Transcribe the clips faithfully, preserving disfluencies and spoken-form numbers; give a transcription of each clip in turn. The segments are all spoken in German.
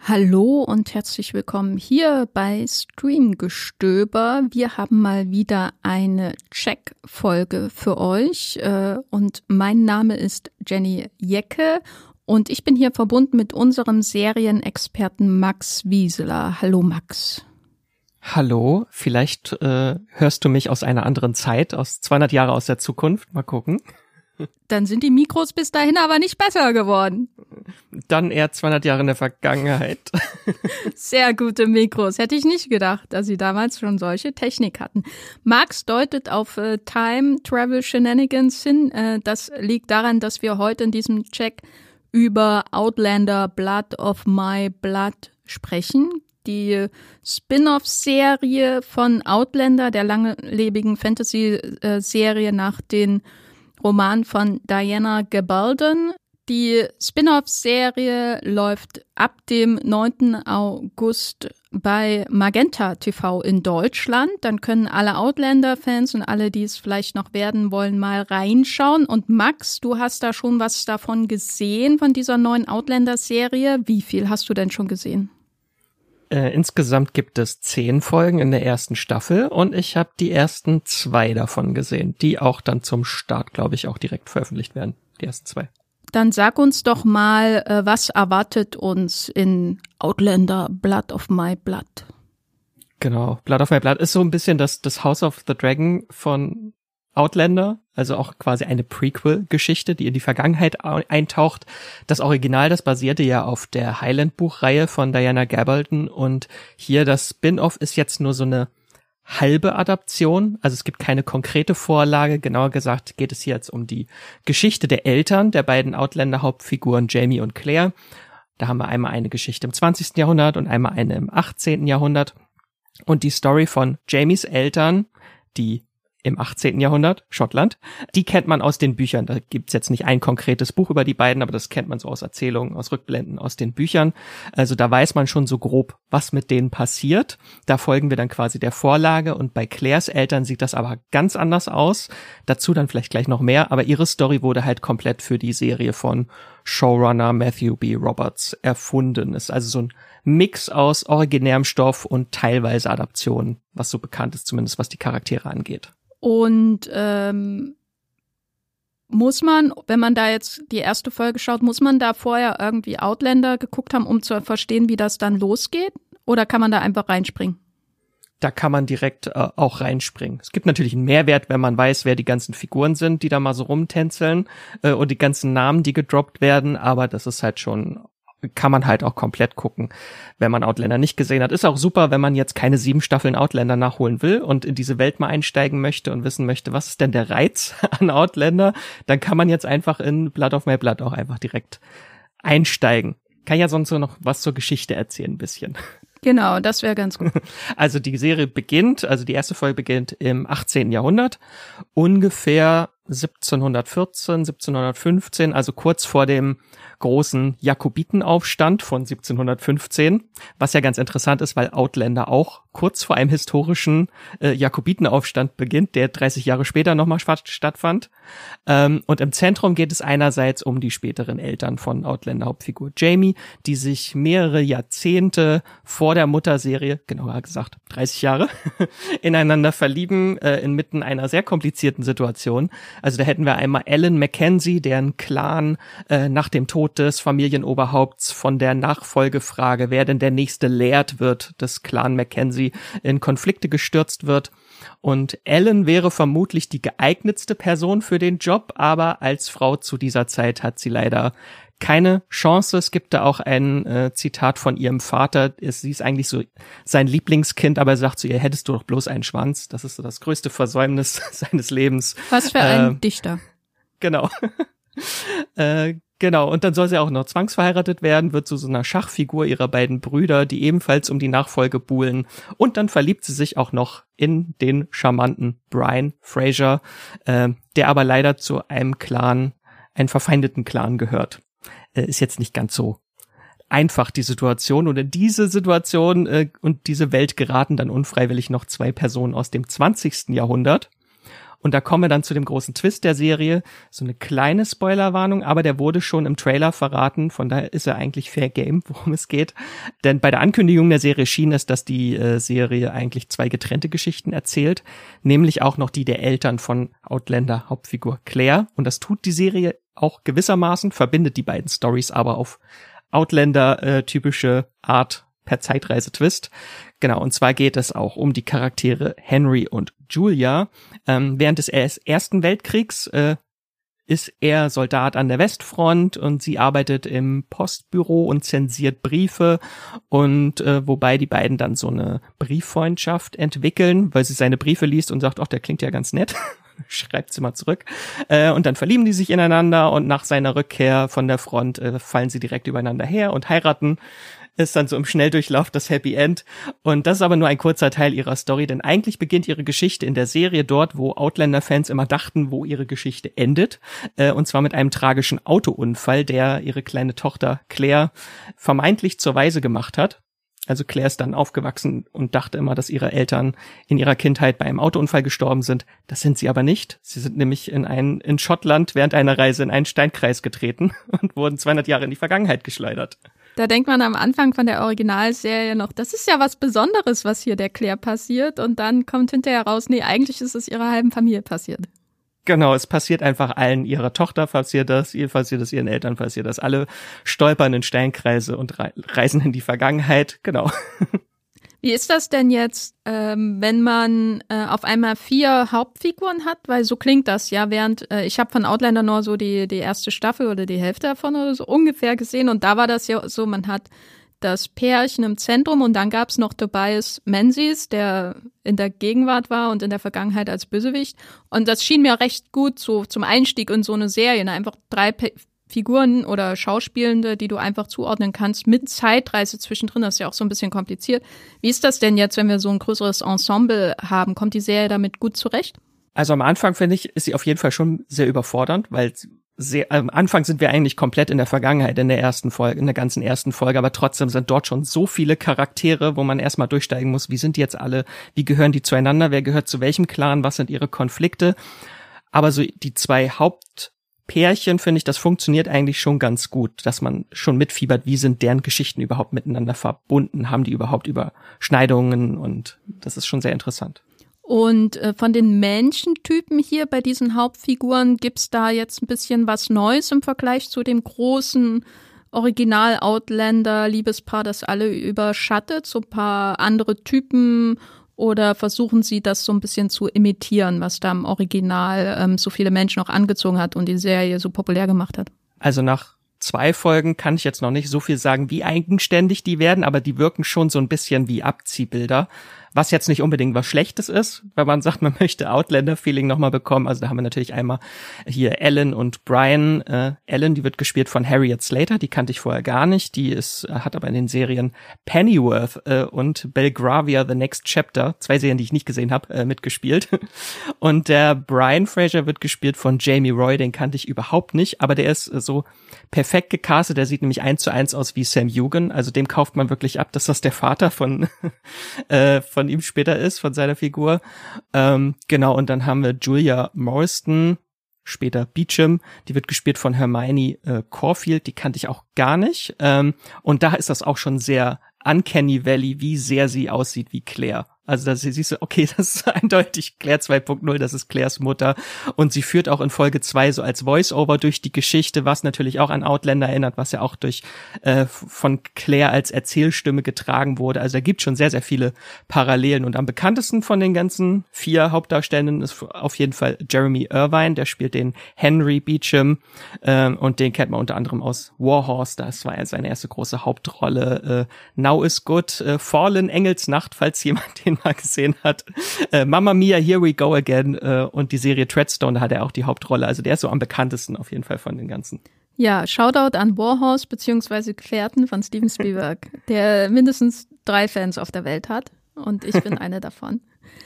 Hallo und herzlich willkommen hier bei Streamgestöber. Wir haben mal wieder eine Check-Folge für euch äh, und mein Name ist Jenny Jecke und ich bin hier verbunden mit unserem Serienexperten Max Wieseler. Hallo Max. Hallo, vielleicht äh, hörst du mich aus einer anderen Zeit, aus zweihundert Jahre aus der Zukunft. Mal gucken. Dann sind die Mikros bis dahin aber nicht besser geworden. Dann eher zweihundert Jahre in der Vergangenheit. Sehr gute Mikros. Hätte ich nicht gedacht, dass sie damals schon solche Technik hatten. Max deutet auf äh, Time Travel Shenanigans hin. Äh, das liegt daran, dass wir heute in diesem Check über Outlander Blood of My Blood sprechen. Die Spin-off-Serie von Outlander, der langlebigen Fantasy-Serie nach den Roman von Diana Gabaldon. Die Spin-off-Serie läuft ab dem neunten August bei Magenta T V in Deutschland. Dann können alle Outlander-Fans und alle, die es vielleicht noch werden wollen, mal reinschauen. Und Max, du hast da schon was davon gesehen, von dieser neuen Outlander-Serie. Wie viel hast du denn schon gesehen? Äh, insgesamt gibt es zehn Folgen in der ersten Staffel und ich habe die ersten zwei davon gesehen, die auch dann zum Start, glaube ich, auch direkt veröffentlicht werden. Die ersten zwei. Dann sag uns doch mal, äh, was erwartet uns in Outlander Blood of My Blood? Genau, Blood of My Blood ist so ein bisschen das, das House of the Dragon von Outlander, also auch quasi eine Prequel-Geschichte, die in die Vergangenheit eintaucht. Das Original, das basierte ja auf der Highland-Buchreihe von Diana Gabaldon und hier das Spin-off ist jetzt nur so eine halbe Adaption, also es gibt keine konkrete Vorlage, genauer gesagt geht es hier jetzt um die Geschichte der Eltern der beiden Outlander-Hauptfiguren Jamie und Claire. Da haben wir einmal eine Geschichte im zwanzigsten Jahrhundert und einmal eine im achtzehnten Jahrhundert und die Story von Jamies Eltern, die im achtzehnten Jahrhundert, Schottland. Die kennt man aus den Büchern. Da gibt's jetzt nicht ein konkretes Buch über die beiden, aber das kennt man so aus Erzählungen, aus Rückblenden, aus den Büchern. Also da weiß man schon so grob, was mit denen passiert. Da folgen wir dann quasi der Vorlage und bei Claires Eltern sieht das aber ganz anders aus. Dazu dann vielleicht gleich noch mehr, aber ihre Story wurde halt komplett für die Serie von Showrunner Matthew B. Roberts erfunden. Ist also so ein Mix aus originärem Stoff und teilweise Adaptionen, was so bekannt ist, zumindest was die Charaktere angeht. Und ähm, muss man, wenn man da jetzt die erste Folge schaut, muss man da vorher irgendwie Outlander geguckt haben, um zu verstehen, wie das dann losgeht? Oder kann man da einfach reinspringen? Da kann man direkt äh, auch reinspringen. Es gibt natürlich einen Mehrwert, wenn man weiß, wer die ganzen Figuren sind, die da mal so rumtänzeln äh, und die ganzen Namen, die gedroppt werden. Aber das ist halt schon, kann man halt auch komplett gucken, wenn man Outlander nicht gesehen hat. Ist auch super, wenn man jetzt keine sieben Staffeln Outlander nachholen will und in diese Welt mal einsteigen möchte und wissen möchte, was ist denn der Reiz an Outlander, dann kann man jetzt einfach in Blood of My Blood auch einfach direkt einsteigen. Kann ja sonst so noch was zur Geschichte erzählen, ein bisschen. Genau, das wäre ganz gut. Also die Serie beginnt, also die erste Folge beginnt im achtzehnten Jahrhundert, ungefähr siebzehnhundertvierzehn, siebzehnhundertfünfzehn, also kurz vor dem großen Jakobitenaufstand von siebzehnhundertfünfzehn, was ja ganz interessant ist, weil Outlander auch kurz vor einem historischen äh, Jakobitenaufstand beginnt, der dreißig Jahre später nochmal stattfand. Ähm, und im Zentrum geht es einerseits um die späteren Eltern von Outlander-Hauptfigur Jamie, die sich mehrere Jahrzehnte vor der Mutterserie, genauer gesagt dreißig Jahre, ineinander verlieben, äh, inmitten einer sehr komplizierten Situation. Also da hätten wir einmal Ellen Mackenzie, deren Clan äh, nach dem Tod des Familienoberhaupts von der Nachfolgefrage, wer denn der nächste Laird wird, des Clan Mackenzie, in Konflikte gestürzt wird. Und Ellen wäre vermutlich die geeignetste Person für den Job, aber als Frau zu dieser Zeit hat sie leider keine Chance. Es gibt da auch ein äh, Zitat von ihrem Vater. Sie ist eigentlich so sein Lieblingskind, aber er sagt zu ihr, hättest du doch bloß einen Schwanz. Das ist so das größte Versäumnis seines Lebens. Was für ein äh, Dichter. Genau. äh, genau. Und dann soll sie auch noch zwangsverheiratet werden, wird zu so einer Schachfigur ihrer beiden Brüder, die ebenfalls um die Nachfolge buhlen. Und dann verliebt sie sich auch noch in den charmanten Brian Fraser, äh, der aber leider zu einem Clan, einen verfeindeten Clan gehört. Ist jetzt nicht ganz so einfach, die Situation. Und in diese Situation äh, und diese Welt geraten dann unfreiwillig noch zwei Personen aus dem zwanzigsten Jahrhundert. Und da kommen wir dann zu dem großen Twist der Serie. So eine kleine Spoilerwarnung, aber der wurde schon im Trailer verraten. Von daher ist er eigentlich fair game, worum es geht. Denn bei der Ankündigung der Serie schien es, dass die äh, Serie eigentlich zwei getrennte Geschichten erzählt. Nämlich auch noch die der Eltern von Outlander Hauptfigur Claire. Und das tut die Serie auch gewissermaßen, verbindet die beiden Storys aber auf Outlander äh, typische Art per Zeitreise-Twist. Genau, und zwar geht es auch um die Charaktere Henry und Julia. Ähm, während des Ersten Weltkriegs äh, ist er Soldat an der Westfront und sie arbeitet im Postbüro und zensiert Briefe und äh, wobei die beiden dann so eine Brieffreundschaft entwickeln, weil sie seine Briefe liest und sagt, ach, der klingt ja ganz nett. Schreibt sie mal zurück. Äh, und dann verlieben die sich ineinander und nach seiner Rückkehr von der Front äh, fallen sie direkt übereinander her und heiraten. Ist dann so im Schnelldurchlauf das Happy End. Und das ist aber nur ein kurzer Teil ihrer Story, denn eigentlich beginnt ihre Geschichte in der Serie dort, wo Outlander-Fans immer dachten, wo ihre Geschichte endet. Äh, und zwar mit einem tragischen Autounfall, der ihre kleine Tochter Claire vermeintlich zur Waise gemacht hat. Also Claire ist dann aufgewachsen und dachte immer, dass ihre Eltern in ihrer Kindheit bei einem Autounfall gestorben sind. Das sind sie aber nicht. Sie sind nämlich in ein, in Schottland während einer Reise in einen Steinkreis getreten und wurden zweihundert Jahre in die Vergangenheit geschleudert. Da denkt man am Anfang von der Originalserie noch, das ist ja was Besonderes, was hier der Claire passiert. Und dann kommt hinterher raus, nee, eigentlich ist es ihrer halben Familie passiert. Genau, es passiert einfach allen. Ihrer Tochter passiert das, ihr passiert das, ihren Eltern passiert das. Alle stolpern in Steinkreise und reisen in die Vergangenheit. Genau. Wie ist das denn jetzt, ähm, wenn man äh, auf einmal vier Hauptfiguren hat? Weil so klingt das ja, während äh, ich habe von Outlander nur so die die erste Staffel oder die Hälfte davon oder so ungefähr gesehen und da war das ja so, man hat das Pärchen im Zentrum und dann gab's noch Tobias Menzies, der in der Gegenwart war und in der Vergangenheit als Bösewicht und das schien mir recht gut so zum Einstieg in so eine Serie, ne? Einfach drei P- Figuren oder Schauspielende, die du einfach zuordnen kannst, mit Zeitreise zwischendrin, das ist ja auch so ein bisschen kompliziert. Wie ist das denn jetzt, wenn wir so ein größeres Ensemble haben? Kommt die Serie damit gut zurecht? Also am Anfang, finde ich, ist sie auf jeden Fall schon sehr überfordernd, weil sehr, am Anfang sind wir eigentlich komplett in der Vergangenheit, in der ersten Folge, in der ganzen ersten Folge, aber trotzdem sind dort schon so viele Charaktere, wo man erstmal durchsteigen muss, wie sind die jetzt alle, wie gehören die zueinander, wer gehört zu welchem Clan, was sind ihre Konflikte. Aber so die zwei Haupt Pärchen, finde ich, das funktioniert eigentlich schon ganz gut, dass man schon mitfiebert, wie sind deren Geschichten überhaupt miteinander verbunden, haben die überhaupt Überschneidungen und das ist schon sehr interessant. Und äh, von den Menschentypen hier bei diesen Hauptfiguren gibt's da jetzt ein bisschen was Neues im Vergleich zu dem großen Original-Outlander-Liebespaar, das alle überschattet, so ein paar andere Typen. Oder versuchen sie das so ein bisschen zu imitieren, was da im Original ähm, so viele Menschen auch angezogen hat und die Serie so populär gemacht hat? Also nach zwei Folgen kann ich jetzt noch nicht so viel sagen, wie eigenständig die werden, aber die wirken schon so ein bisschen wie Abziehbilder. Was jetzt nicht unbedingt was Schlechtes ist, weil man sagt, man möchte Outlander-Feeling nochmal bekommen. Also da haben wir natürlich einmal hier Ellen und Brian. Äh, Ellen, die wird gespielt von Harriet Slater, die kannte ich vorher gar nicht. Die ist hat aber in den Serien Pennyworth äh, und Belgravia The Next Chapter, zwei Serien, die ich nicht gesehen habe, äh, mitgespielt. Und der Brian Fraser wird gespielt von Jamie Roy, den kannte ich überhaupt nicht, aber der ist äh, so perfekt gecastet. Der sieht nämlich eins zu eins aus wie Sam Heughan, also dem kauft man wirklich ab, dass das der Vater von äh, von ihm später ist, von seiner Figur. Ähm, genau, und dann haben wir Julia Morstan, später Beecham, die wird gespielt von Hermione äh, Caulfield, die kannte ich auch gar nicht. Ähm, und da ist das auch schon sehr Uncanny Valley, wie sehr sie aussieht wie Claire. Also da siehst du, okay, das ist eindeutig Claire zwei Punkt null, das ist Claires Mutter. Und sie führt auch in Folge zwei so als Voice-Over durch die Geschichte, was natürlich auch an Outlander erinnert, was ja auch durch äh, von Claire als Erzählstimme getragen wurde. Also da gibt schon sehr, sehr viele Parallelen. Und am bekanntesten von den ganzen vier Hauptdarstellenden ist auf jeden Fall Jeremy Irvine, der spielt den Henry Beecham ähm, und den kennt man unter anderem aus War Horse, das war ja seine erste große Hauptrolle. Äh, Now is Good, äh, Fallen, Engelsnacht, falls jemand den mal gesehen hat. Äh, Mamma Mia, Here We Go Again äh, und die Serie Treadstone, da hat er auch die Hauptrolle. Also der ist so am bekanntesten auf jeden Fall von den ganzen. Ja, Shoutout an War Horse beziehungsweise Gefährten von Steven Spielberg, der mindestens drei Fans auf der Welt hat und ich bin eine davon.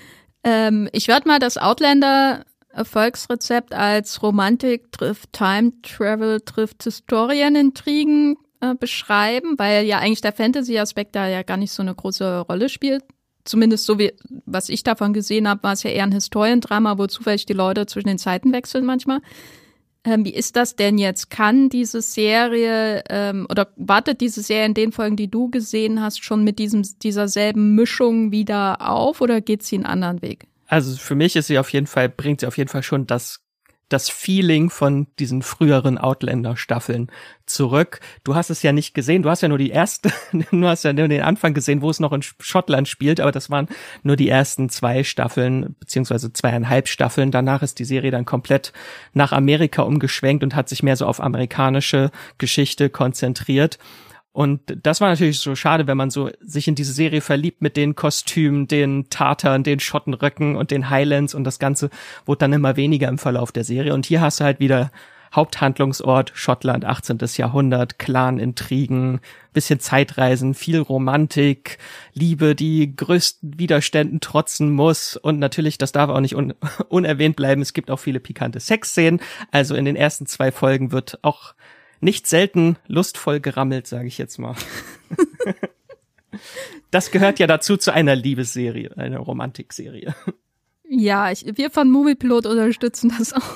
Ähm, ich würde mal das Outlander-Erfolgsrezept als Romantik trifft Time Travel trifft Historienintrigen äh, beschreiben, weil ja eigentlich der Fantasy-Aspekt da ja gar nicht so eine große Rolle spielt. zumindest so wie, was ich davon gesehen habe, war es ja eher ein Historiendrama, wo zufällig die Leute zwischen den Zeiten wechseln manchmal. Ähm, wie ist das denn jetzt? Kann diese Serie ähm, oder wartet diese Serie in den Folgen, die du gesehen hast, schon mit diesem dieser selben Mischung wieder auf oder geht sie einen anderen Weg? Also für mich ist sie auf jeden Fall, bringt sie auf jeden Fall schon das das Feeling von diesen früheren Outlander-Staffeln zurück. Du hast es ja nicht gesehen, du hast ja nur die erste, du hast ja nur den Anfang gesehen, wo es noch in Schottland spielt, aber das waren nur die ersten zwei Staffeln, beziehungsweise zweieinhalb Staffeln. Danach ist die Serie dann komplett nach Amerika umgeschwenkt und hat sich mehr so auf amerikanische Geschichte konzentriert. Und das war natürlich so schade, wenn man so sich in diese Serie verliebt mit den Kostümen, den Tatern, den Schottenröcken und den Highlands und das Ganze wurde dann immer weniger im Verlauf der Serie. Und hier hast du halt wieder Haupthandlungsort Schottland, achtzehntes Jahrhundert, Clan-Intrigen, bisschen Zeitreisen, viel Romantik, Liebe, die größten Widerständen trotzen muss und natürlich, das darf auch nicht un- unerwähnt bleiben, es gibt auch viele pikante Sexszenen. Also in den ersten zwei Folgen wird auch nicht selten lustvoll gerammelt, sage ich jetzt mal. Das gehört ja dazu zu einer Liebesserie, einer Romantikserie. Ja, ich, wir von Moviepilot unterstützen das auch.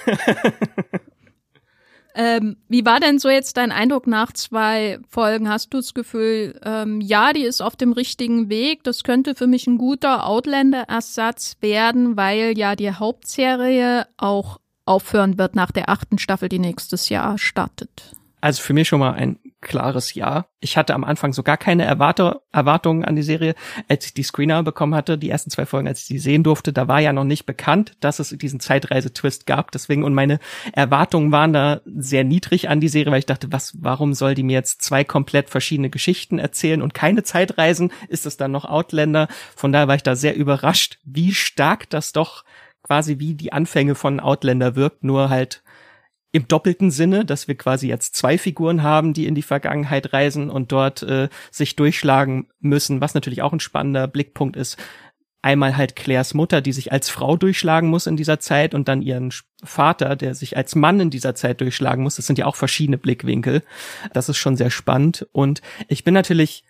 ähm, wie war denn so jetzt dein Eindruck nach zwei Folgen? Hast du das Gefühl, ähm, ja, die ist auf dem richtigen Weg, das könnte für mich ein guter Outlander-Ersatz werden, weil ja die Hauptserie auch aufhören wird nach der achten Staffel, die nächstes Jahr startet? Also für mich schon mal ein klares Ja. Ich hatte am Anfang so gar keine Erwarte- Erwartungen an die Serie. Als ich die Screener bekommen hatte, die ersten zwei Folgen, als ich die sehen durfte, da war ja noch nicht bekannt, dass es diesen Zeitreise-Twist gab. Deswegen, und meine Erwartungen waren da sehr niedrig an die Serie, weil ich dachte, was, warum soll die mir jetzt zwei komplett verschiedene Geschichten erzählen und keine Zeitreisen? Ist es dann noch Outlander? Von daher war ich da sehr überrascht, wie stark das doch quasi wie die Anfänge von Outlander wirkt, nur halt im doppelten Sinne, dass wir quasi jetzt zwei Figuren haben, die in die Vergangenheit reisen und dort äh, sich durchschlagen müssen, was natürlich auch ein spannender Blickpunkt ist. Einmal halt Claires Mutter, die sich als Frau durchschlagen muss in dieser Zeit und dann ihren Vater, der sich als Mann in dieser Zeit durchschlagen muss. Das sind ja auch verschiedene Blickwinkel. Das ist schon sehr spannend und ich bin natürlich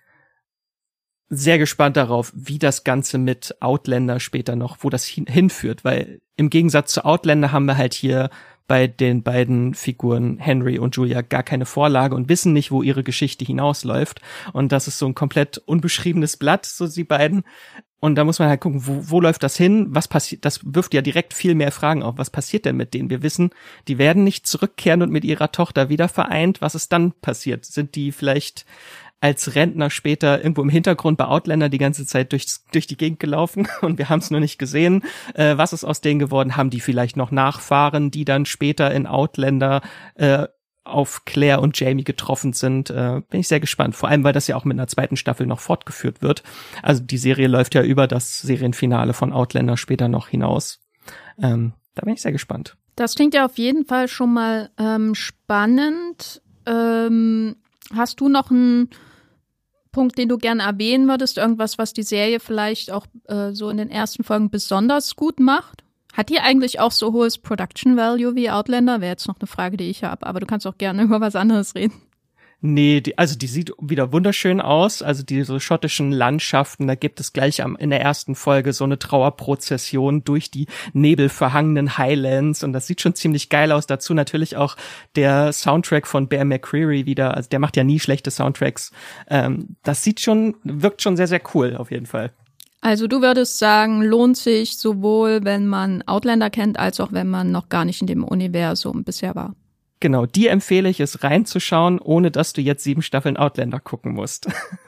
sehr gespannt darauf, wie das Ganze mit Outlander später noch, wo das hin- hinführt, weil im Gegensatz zu Outlander haben wir halt hier bei den beiden Figuren Henry und Julia gar keine Vorlage und wissen nicht, wo ihre Geschichte hinausläuft. Und das ist so ein komplett unbeschriebenes Blatt, so die beiden. Und da muss man halt gucken, wo, wo läuft das hin? Was passiert? Das wirft ja direkt viel mehr Fragen auf. Was passiert denn mit denen? Wir wissen, die werden nicht zurückkehren und mit ihrer Tochter wieder vereint. Was ist dann passiert? Sind die vielleicht als Rentner später irgendwo im Hintergrund bei Outlander die ganze Zeit durch, durch die Gegend gelaufen und wir haben es nur nicht gesehen. Äh, was ist aus denen geworden? Haben die vielleicht noch Nachfahren, die dann später in Outlander äh, auf Claire und Jamie getroffen sind? Äh, bin ich sehr gespannt. Vor allem, weil das ja auch mit einer zweiten Staffel noch fortgeführt wird. Also die Serie läuft ja über das Serienfinale von Outlander später noch hinaus. Ähm, da bin ich sehr gespannt. Das klingt ja auf jeden Fall schon mal ähm, spannend. Ähm, hast du noch einen Punkt, den du gerne erwähnen würdest? Irgendwas, was die Serie vielleicht auch äh, so in den ersten Folgen besonders gut macht? Hat die eigentlich auch so hohes Production Value wie Outlander? Wäre jetzt noch eine Frage, die ich habe, aber du kannst auch gerne über was anderes reden. Nee, die, also die sieht wieder wunderschön aus. Also diese schottischen Landschaften, da gibt es gleich am, in der ersten Folge so eine Trauerprozession durch die nebelverhangenen Highlands und das sieht schon ziemlich geil aus. Dazu natürlich auch der Soundtrack von Bear McCreary wieder. Also der macht ja nie schlechte Soundtracks. Ähm, das sieht schon, wirkt schon sehr, sehr cool auf jeden Fall. Also du würdest sagen, lohnt sich sowohl, wenn man Outlander kennt, als auch wenn man noch gar nicht in dem Universum bisher war. Genau, die empfehle ich es reinzuschauen, ohne dass du jetzt sieben Staffeln Outlander gucken musst.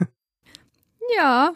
Ja,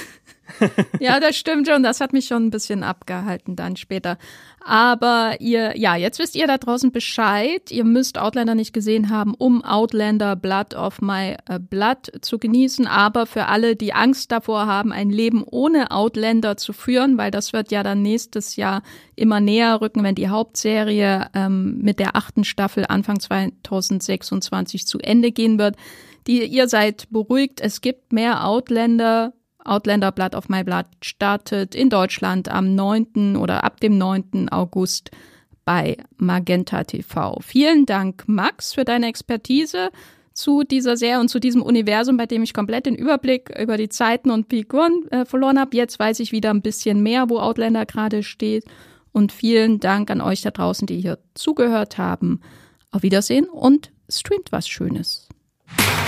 ja, das stimmt schon. Das hat mich schon ein bisschen abgehalten dann später. Aber ihr, ja, jetzt wisst ihr da draußen Bescheid. Ihr müsst Outlander nicht gesehen haben, um Outlander Blood of My Blood zu genießen. Aber für alle, die Angst davor haben, ein Leben ohne Outlander zu führen, weil das wird ja dann nächstes Jahr immer näher rücken, wenn die Hauptserie ähm, mit der achten Staffel Anfang zweitausendsechsundzwanzig zu Ende gehen wird. Die, ihr seid beruhigt, es gibt mehr Outlander. Outlander Blood of My Blood startet in Deutschland am neunten oder ab dem neunten August bei Magenta T V. Vielen Dank, Max, für deine Expertise. zu dieser Serie und zu diesem Universum, bei dem ich komplett den Überblick über die Zeiten und Figuren äh, verloren habe. Jetzt weiß ich wieder ein bisschen mehr, wo Outlander gerade steht. Und vielen Dank an euch da draußen, die hier zugehört haben. Auf Wiedersehen und streamt was Schönes.